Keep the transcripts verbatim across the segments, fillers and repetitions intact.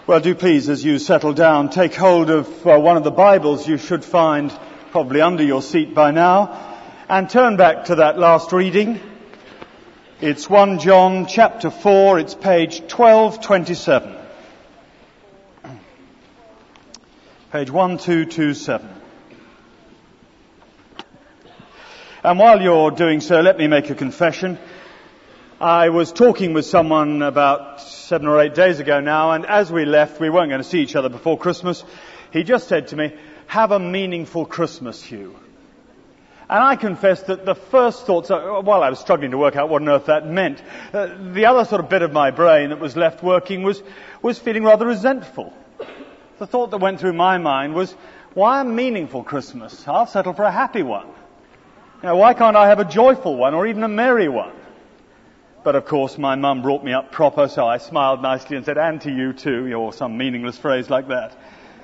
Well, do please, as you settle down, take hold of uh, one of the Bibles you should find probably under your seat by now, and turn back to that last reading. It's First John chapter four, it's page twelve twenty-seven. Page twelve twenty-seven. And while you're doing so, let me make a confession. I was talking with someone about seven or eight days ago now, and as we left, we weren't going to see each other before Christmas. He just said to me, "Have a meaningful Christmas, Hugh." And I confess that the first thoughts, while I was struggling to work out what on earth that meant, uh, the other sort of bit of my brain that was left working was, was feeling rather resentful. The thought that went through my mind was, why a meaningful Christmas? I'll settle for a happy one. You know, why can't I have a joyful one or even a merry one? But of course my mum brought me up proper, so I smiled nicely and said, "And to you too," or some meaningless phrase like that.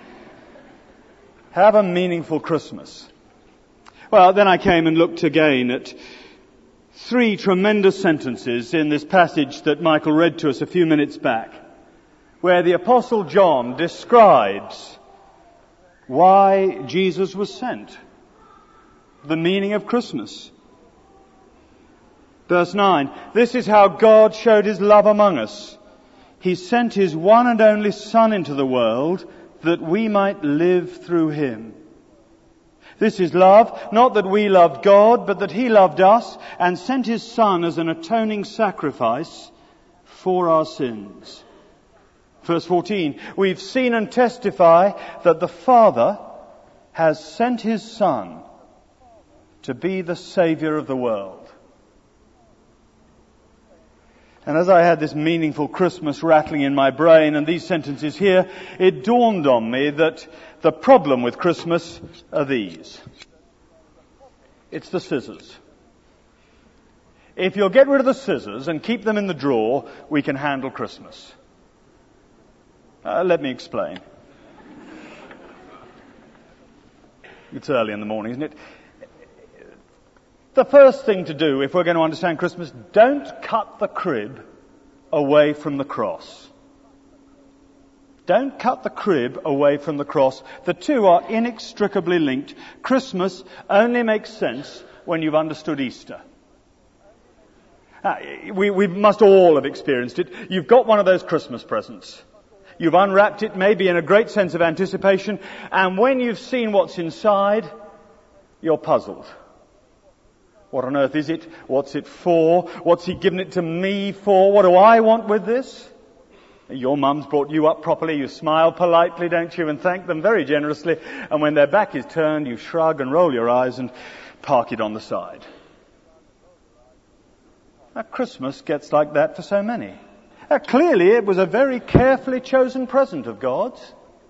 Have a meaningful Christmas. Well, then I came and looked again at three tremendous sentences in this passage that Michael read to us a few minutes back, where the Apostle John describes why Jesus was sent, the meaning of Christmas. Verse nine, "This is how God showed his love among us. He sent his one and only Son into the world that we might live through him. This is love, not that we loved God, but that he loved us and sent his Son as an atoning sacrifice for our sins." Verse fourteen, "We've seen and testify that the Father has sent his Son to be the Saviour of the world." And as I had this meaningful Christmas rattling in my brain and these sentences here, it dawned on me that the problem with Christmas are these. It's the scissors. If you'll get rid of the scissors and keep them in the drawer, we can handle Christmas. Uh, let me explain. It's early in the morning, isn't it? The first thing to do, if we're going to understand Christmas, don't cut the crib away from the cross. Don't cut the crib away from the cross. The two are inextricably linked. Christmas only makes sense when you've understood Easter. Uh, we, we must all have experienced it. You've got one of those Christmas presents. You've unwrapped it, maybe in a great sense of anticipation, and when you've seen what's inside, you're puzzled. What on earth is it? What's it for? What's he given it to me for? What do I want with this? Your mum's brought you up properly. You smile politely, don't you, and thank them very generously. And when their back is turned, you shrug and roll your eyes and park it on the side. Now, Christmas gets like that for so many. Now, clearly, it was a very carefully chosen present of God's.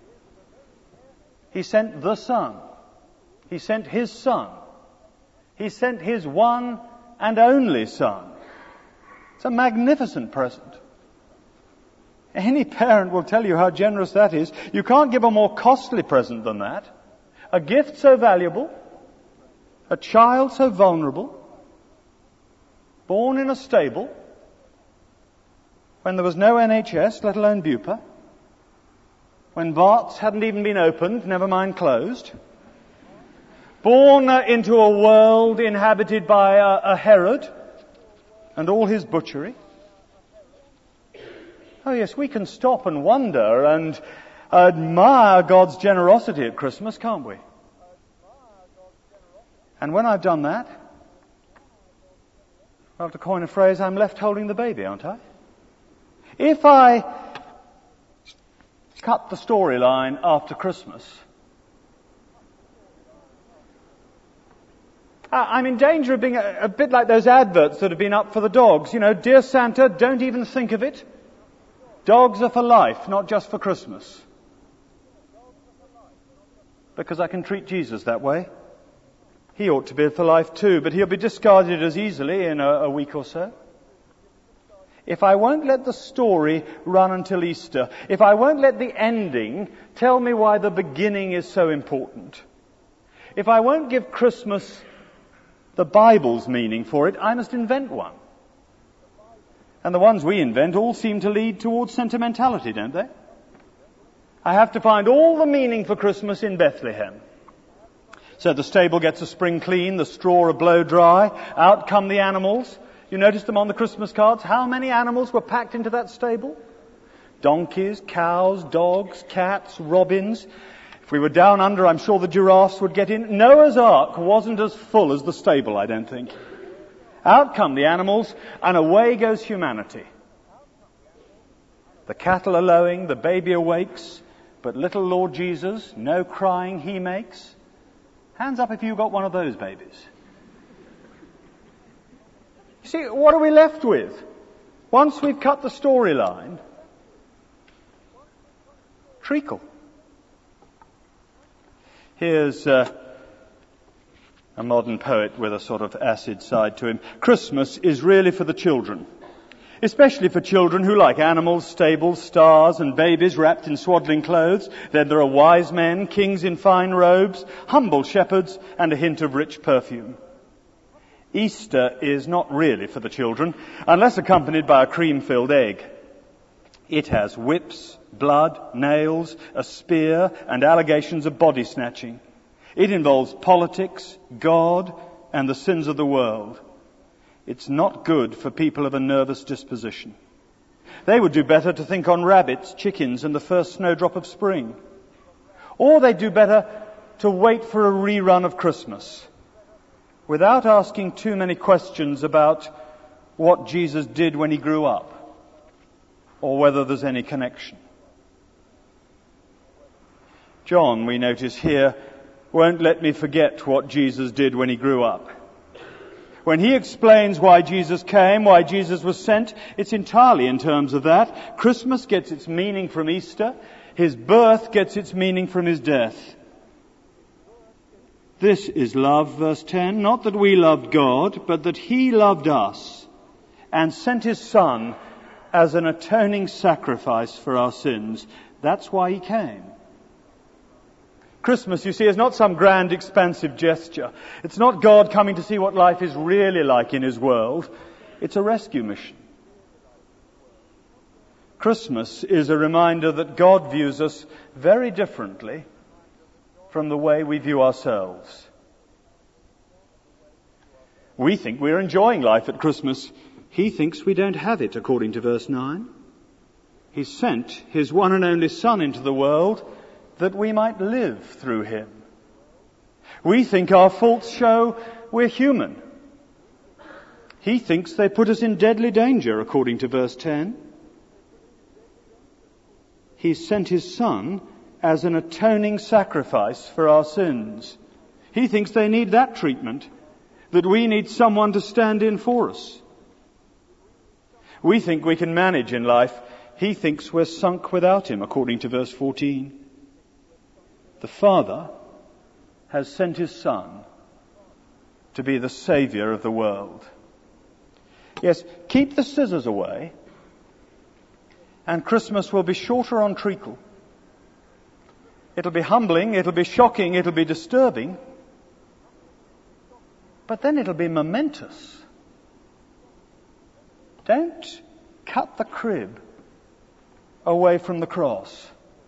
He sent the Son. He sent his Son. He sent his one and only Son. It's a magnificent present. Any parent will tell you how generous that is. You can't give a more costly present than that. A gift so valuable, a child so vulnerable, born in a stable, when there was no N H S, let alone Bupa, when Barts hadn't even been opened, never mind closed, born uh, into a world inhabited by a, a Herod and all his butchery. Oh yes, we can stop and wonder and admire God's generosity at Christmas, can't we? And when I've done that, well, to coin a phrase, I'm left holding the baby, aren't I? If I cut the storyline after Christmas, I'm in danger of being a, a bit like those adverts that have been up for the dogs. You know, "Dear Santa, don't even think of it. Dogs are for life, not just for Christmas." Because I can treat Jesus that way. He ought to be for life too, but he'll be discarded as easily in a, a week or so. If I won't let the story run until Easter, if I won't let the ending tell me why the beginning is so important, if I won't give Christmas the Bible's meaning for it, I must invent one. And the ones we invent all seem to lead towards sentimentality, don't they? I have to find all the meaning for Christmas in Bethlehem. So the stable gets a spring clean, the straw a blow dry, out come the animals. You noticed them on the Christmas cards? How many animals were packed into that stable? Donkeys, cows, dogs, cats, robins. If we were down under, I'm sure the giraffes would get in. Noah's Ark wasn't as full as the stable, I don't think. Out come the animals, and away goes humanity. The cattle are lowing, the baby awakes, but little Lord Jesus, no crying he makes. Hands up if you got one of those babies. You see, what are we left with? Once we've cut the storyline, treacle. Here's uh, a modern poet with a sort of acid side to him. Christmas is really for the children, especially for children who like animals, stables, stars, and babies wrapped in swaddling clothes. Then there are wise men, kings in fine robes, humble shepherds, and a hint of rich perfume. Easter is not really for the children, unless accompanied by a cream-filled egg. It has whips, blood, nails, a spear, and allegations of body snatching. It involves politics, God, and the sins of the world. It's not good for people of a nervous disposition. They would do better to think on rabbits, chickens, and the first snowdrop of spring. Or they'd do better to wait for a rerun of Christmas, without asking too many questions about what Jesus did when he grew up, or whether there's any connection. John, we notice here, won't let me forget what Jesus did when he grew up. When he explains why Jesus came, why Jesus was sent, it's entirely in terms of that. Christmas gets its meaning from Easter. His birth gets its meaning from his death. This is love, verse ten, not that we loved God, but that he loved us and sent his Son as an atoning sacrifice for our sins. That's why he came. Christmas, you see, is not some grand, expansive gesture. It's not God coming to see what life is really like in his world. It's a rescue mission. Christmas is a reminder that God views us very differently from the way we view ourselves. We think we're enjoying life at Christmas. He thinks we don't have it, according to verse nine. He sent his one and only Son into the world that we might live through him. We think our faults show we're human. He thinks they put us in deadly danger, according to verse ten. He sent his Son as an atoning sacrifice for our sins. He thinks they need that treatment, that we need someone to stand in for us. We think we can manage in life. He thinks we're sunk without him, according to verse fourteen. The Father has sent his Son to be the Saviour of the world. Yes, keep the scissors away, and Christmas will be shorter on treacle. It'll be humbling, it'll be shocking, it'll be disturbing, but then it'll be momentous. Don't cut the crib away from the cross.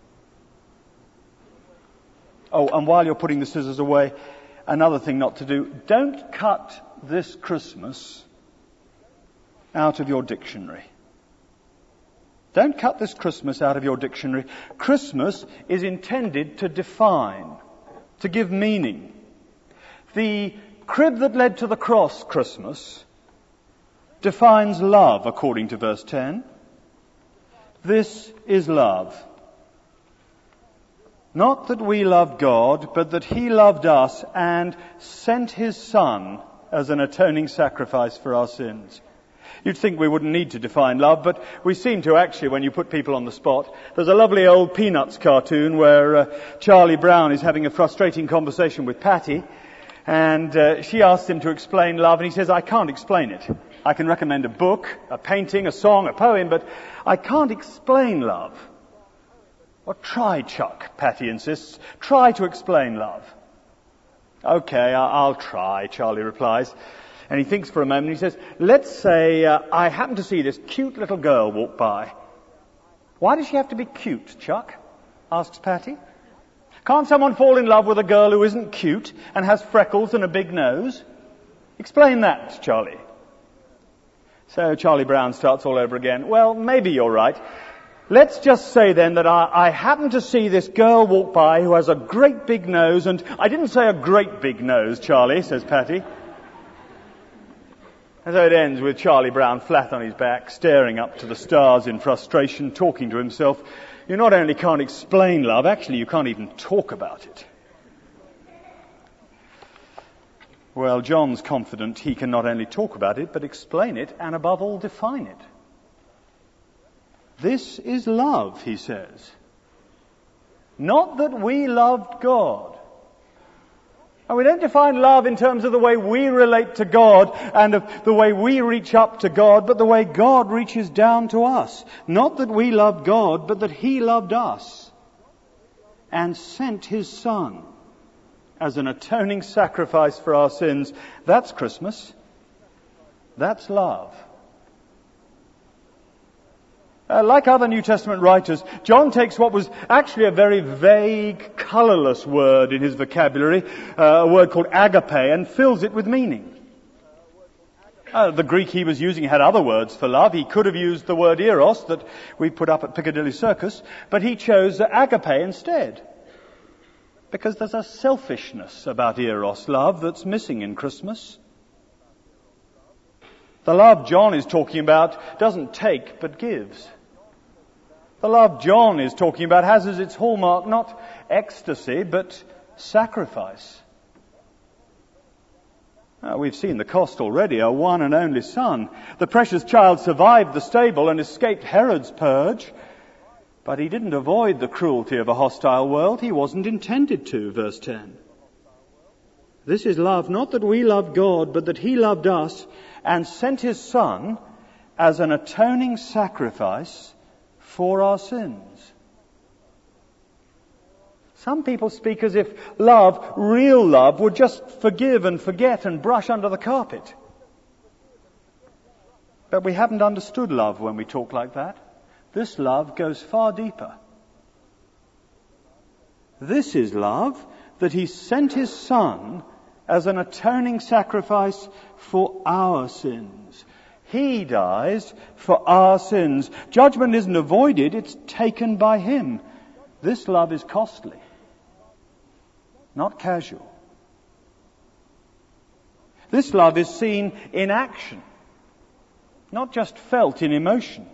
Oh, and while you're putting the scissors away, another thing not to do, don't cut this Christmas out of your dictionary. Don't cut this Christmas out of your dictionary. Christmas is intended to define, to give meaning. The crib that led to the cross, Christmas, defines love, according to verse ten. This is love. Not that we loved God, but that he loved us and sent his Son as an atoning sacrifice for our sins. You'd think we wouldn't need to define love, but we seem to actually when you put people on the spot. There's a lovely old Peanuts cartoon where uh, Charlie Brown is having a frustrating conversation with Patty, and uh, she asks him to explain love, and he says, I can't explain it. I can recommend a book, a painting, a song, a poem, but I can't explain love. Well, try, Chuck, Patty insists. Try to explain love. Okay, I'll try, Charlie replies. And he thinks for a moment and he says, let's say uh, I happen to see this cute little girl walk by. Why does she have to be cute, Chuck? asks Patty. Can't someone fall in love with a girl who isn't cute and has freckles and a big nose? Explain that, Charlie. So Charlie Brown starts all over again. Well, maybe you're right. Let's just say then that I, I happened to see this girl walk by who has a great big nose, and I didn't say a great big nose, Charlie, says Patty. And so it ends with Charlie Brown flat on his back, staring up to the stars in frustration, talking to himself. You not only can't explain love, actually you can't even talk about it. Well, John's confident he can not only talk about it, but explain it, and above all, define it. This is love, he says. Not that we loved God. And we don't define love in terms of the way we relate to God and of the way we reach up to God, but the way God reaches down to us. Not that we loved God, but that He loved us and sent His Son as an atoning sacrifice for our sins. That's Christmas. That's love. Uh, like other New Testament writers, John takes what was actually a very vague, colourless word in his vocabulary, uh, a word called agape, and fills it with meaning. Uh, the Greek he was using had other words for love. He could have used the word eros that we put up at Piccadilly Circus, but he chose agape instead. Because there's a selfishness about eros love that's missing in Christmas. The love John is talking about doesn't take but gives. The love John is talking about has as its hallmark not ecstasy but sacrifice. Now, we've seen the cost already, a one and only son. The precious child survived the stable and escaped Herod's purge. But he didn't avoid the cruelty of a hostile world. He wasn't intended to, verse ten. This is love, not that we loved God, but that He loved us and sent His Son as an atoning sacrifice for our sins. Some people speak as if love, real love, would just forgive and forget and brush under the carpet. But we haven't understood love when we talk like that. This love goes far deeper. This is love, that He sent His Son as an atoning sacrifice for our sins. He dies for our sins. Judgment isn't avoided, it's taken by Him. This love is costly, not casual. This love is seen in action, not just felt in emotion.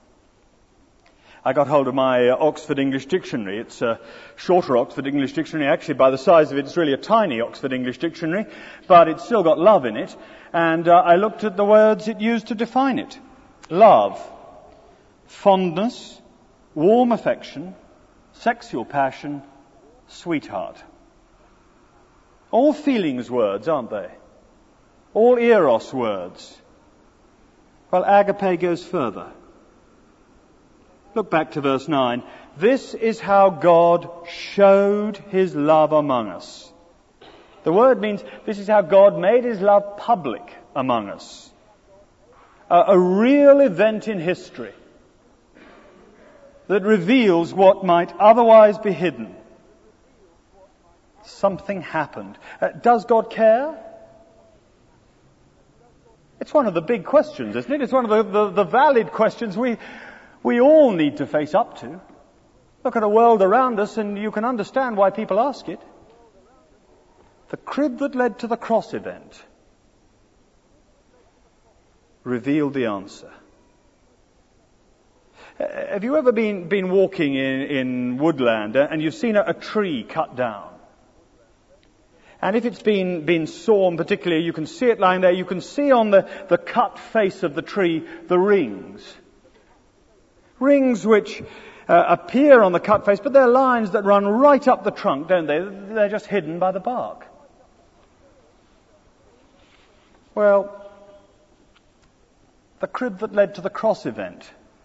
I got hold of my uh, Oxford English Dictionary. It's a shorter Oxford English Dictionary. Actually, by the size of it, it's really a tiny Oxford English Dictionary, but it's still got love in it. And uh, I looked at the words it used to define it. Love, fondness, warm affection, sexual passion, sweetheart. All feelings words, aren't they? All eros words. Well, agape goes further. Look back to verse nine. This is how God showed His love among us. The word means this is how God made His love public among us. A, a real event in history that reveals what might otherwise be hidden. Something happened. Uh, does God care? It's one of the big questions, isn't it? It's one of the, the, the valid questions we... we all need to face up to. Look at a world around us and you can understand why people ask it. The crib that led to the cross event revealed the answer. Have you ever been, been walking in, in woodland and you've seen a, a tree cut down? And if it's been, been sawn particularly, you can see it lying there, you can see on the, the cut face of the tree the rings. Rings which uh, appear on the cut face, but they're lines that run right up the trunk, don't they? They're just hidden by the bark. Well, the crib that led to the cross event,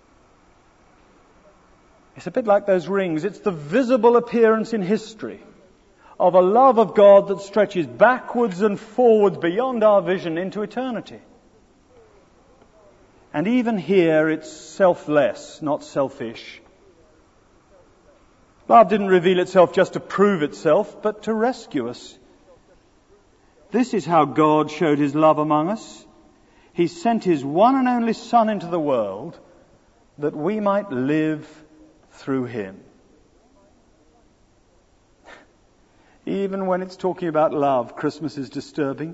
it's a bit like those rings. It's the visible appearance in history of a love of God that stretches backwards and forwards beyond our vision into eternity. And even here it's selfless, not selfish. Love didn't reveal itself just to prove itself, but to rescue us. This is how God showed his love among us. He sent his one and only Son into the world that we might live through him. Even when it's talking about love, Christmas is disturbing.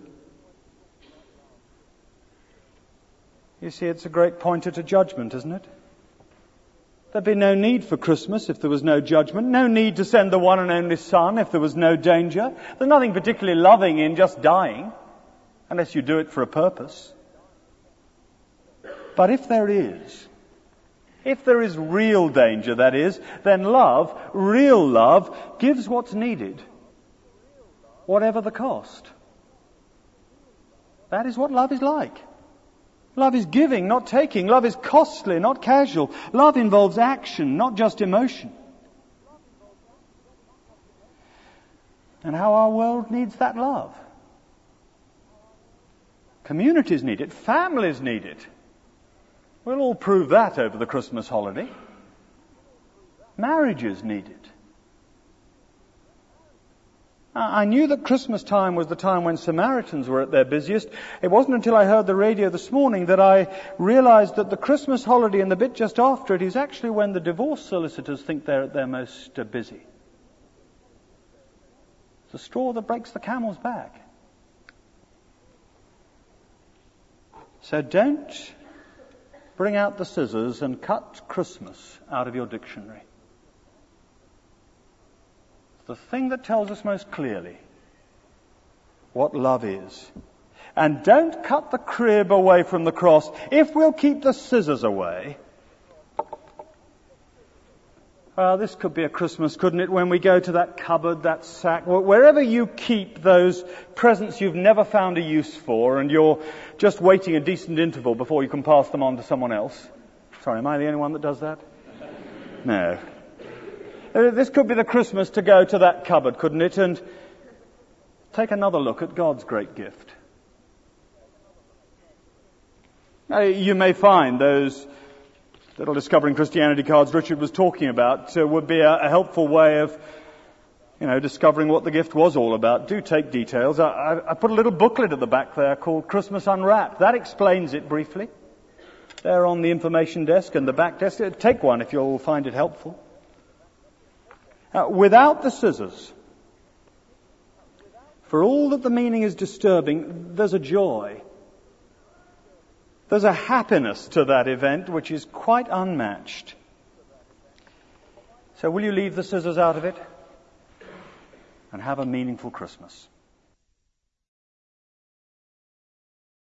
You see, it's a great pointer to judgment, isn't it? There'd be no need for Christmas if there was no judgment. No need to send the one and only Son if there was no danger. There's nothing particularly loving in just dying, unless you do it for a purpose. But if there is, if there is real danger, that is, then love, real love, gives what's needed, whatever the cost. That is what love is like. Love is giving, not taking. Love is costly, not casual. Love involves action, not just emotion. And how our world needs that love. Communities need it. Families need it. We'll all prove that over the Christmas holiday. Marriages need it. I knew that Christmas time was the time when Samaritans were at their busiest. It wasn't until I heard the radio this morning that I realized that the Christmas holiday and the bit just after it is actually when the divorce solicitors think they're at their most uh, busy. It's the straw that breaks the camel's back. So don't bring out the scissors and cut Christmas out of your dictionary. The thing that tells us most clearly what love is. And don't cut the crib away from the cross. If we'll keep the scissors away, uh, this could be a Christmas, couldn't it, when we go to that cupboard, that sack, wherever you keep those presents you've never found a use for and you're just waiting a decent interval before you can pass them on to someone else. Sorry, am I the only one that does that? No. This could be the Christmas to go to that cupboard, couldn't it, and take another look at God's great gift. Now, you may find those little Discovering Christianity cards Richard was talking about uh, would be a, a helpful way of, you know, discovering what the gift was all about. Do take details. I, I, I put a little booklet at the back there called Christmas Unwrapped. That explains it briefly. They're on the information desk and the back desk. Take one if you'll find it helpful. Uh, without the scissors, for all that the meaning is disturbing, there's a joy. There's a happiness to that event which is quite unmatched. So will you leave the scissors out of it and have a meaningful Christmas?